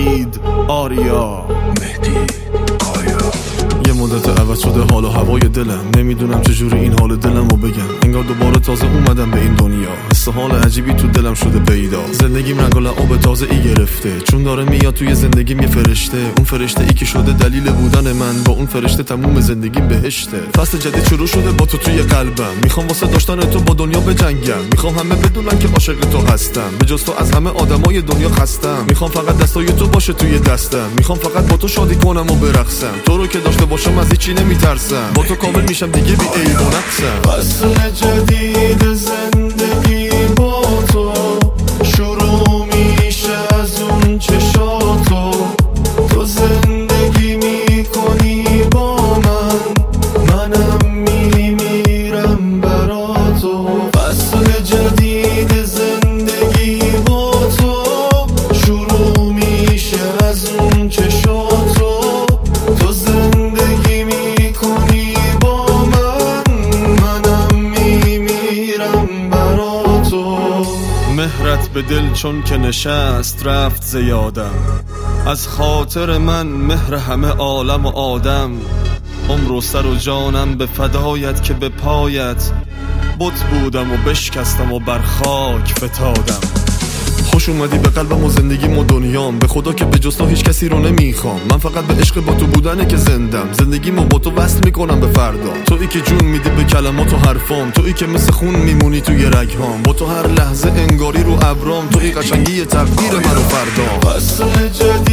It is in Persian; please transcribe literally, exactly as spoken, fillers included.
وحید آریا مهدی آیا. یه مدت عوض شده حال و هوای دلم، نمیدونم چجوری این حال دلم رو بگم. انگار دوباره تازه اومدم به این دنیا، حس حال عجیبی تو دلم شده پیدا. زندگیم رنگ و لعاب تازه ای گرفته، چون داره میاد توی زندگیم یه فرشته. اون فرشته ای که شده دلیل بودن من، با اون فرشته تموم زندگیم بهشته. فصل جدید شروع شده با تو توی قلبم، میخوام واسه داشتن تو با دنیا بجنگم. میخوام همه بدونن که عاشق تو هستم، به جز تو از همه آدمای دنیا خستم. میخوام فقط دستای تو باشه توی دستم، میخوام فقط با تو شادی کنم و برقصم. تو رو که داشته باشم از هیچی نمیترسم، با تو کامل میشم دیگه بی عیب و نقصم. فصل جدید زندگی با تو شروع میشه از اون چشاتو. تو زندگی میکنی با من، منم میمیرم برا تو. فصل جدید زندگی با تو شروع میشه از اون چشاتو. تو زندگی میکنی با من، منم میمیرم برا تو. مهرت به دل چون که نشست رفت زیادم، از خاطر من مهر همه عالم و آدم. عمر و سر و جانم به فدایت که به پایت بت بودم و بشکستم و بر خاک فتادم. خوش اومدی به قلبم و زندگیم و دنیام، به خدا که به جز تو هیچ کسی رو نمیخوام. من فقط به عشق با تو بودنه که زندم، زندگیمو با تو وصل میکنم به فردا. تویی که جون میدی به کلمات و حرفام، تویی که مثل خون میمونی توی رگهام. با تو هر لحظه انگاری رو ابرام، تویی قشنگی تقدیر من و فردا. فصل جدید